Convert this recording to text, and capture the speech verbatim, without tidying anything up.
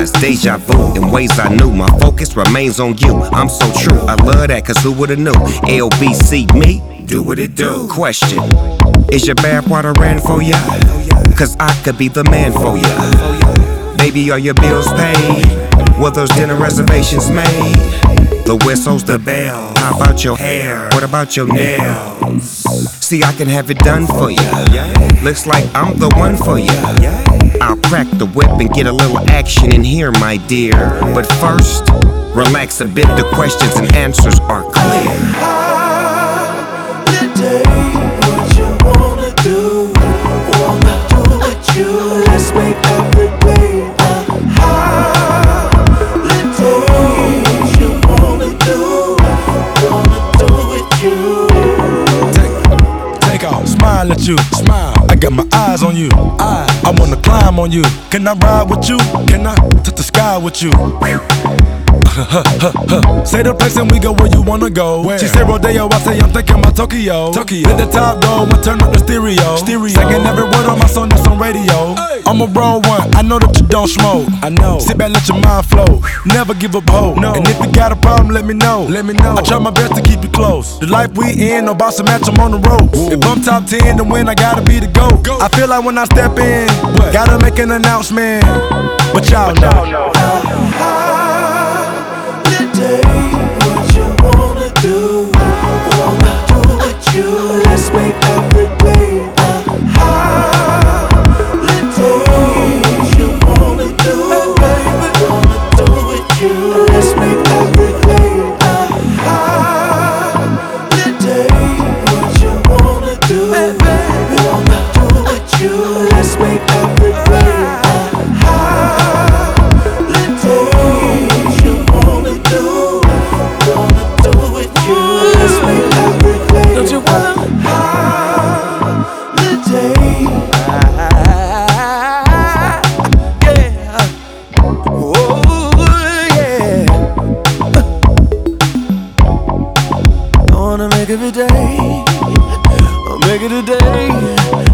it's deja vu. In ways I knew, my focus remains on you. I'm so true, I love that, cause who would've knew? L B C me, do what it do. Question, is your bathwater ran for ya? Cause I could be the man for ya. Baby, are your bills paid? Were those dinner reservations made? The whistle's the bell. How about your hair? What about your nails? See, I can have it done for ya. Looks like I'm the one for ya. I'll crack the whip and get a little action in here, my dear. But first, relax a bit, the questions and answers are clear. Holiday, what you wanna do? Wanna do with you? Let's make every day a holiday. What you wanna do? Wanna do with you? Take, take off, smile at you, smile. I got my eyes on you. I, I wanna climb on you. Can I ride with you? Can I touch the sky with you? Say the place and we go where you wanna go. Where? She say Rodeo, I say I'm thinking about Tokyo. Tokyo. Let the top go and turn up the stereo. Stereo. Singing every word on my song that's on radio. Hey. I'm a roll one, I know that you don't smoke. I know. Sit back, let your mind flow. Never give up hope. No. And if you got a problem, let me know. Let me know. I try my best to keep you close. The life we in, no boss to match, I'm on the road. If I'm top ten, then win, I gotta be the GOAT. Go. I feel like when I step in, what? Gotta make an announcement. But y'all know. know. What you wanna do? Wanna do with you? Let's make every day a holiday. What you wanna do? Wanna do with you? Let's make every day a holiday. What you wanna do? Wanna do with you? Let's make every day a holiday. What you wanna do? Wanna do with you? Let's make every day. Don't you wanna holiday? Yeah. Oh yeah. I wanna make every day. I'll make it a day.